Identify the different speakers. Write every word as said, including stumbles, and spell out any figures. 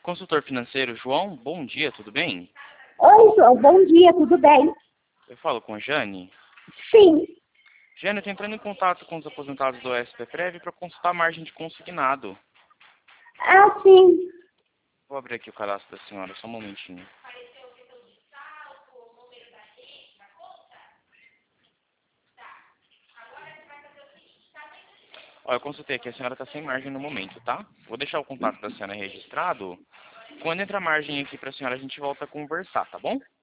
Speaker 1: Consultor financeiro, João, bom dia, tudo bem?
Speaker 2: Oi, João, bom dia, tudo bem?
Speaker 1: Eu falo com a Jane.
Speaker 2: Sim.
Speaker 1: Jane, eu estou entrando em contato com os aposentados do O S P Prev para consultar a margem de consignado.
Speaker 2: Ah, sim.
Speaker 1: Vou abrir aqui o cadastro da senhora, só um momentinho. Ó, eu consultei aqui, a senhora está sem margem no momento, tá? Vou deixar o contato da senhora registrado. Quando entra a margem aqui para a senhora, a gente volta a conversar, tá bom?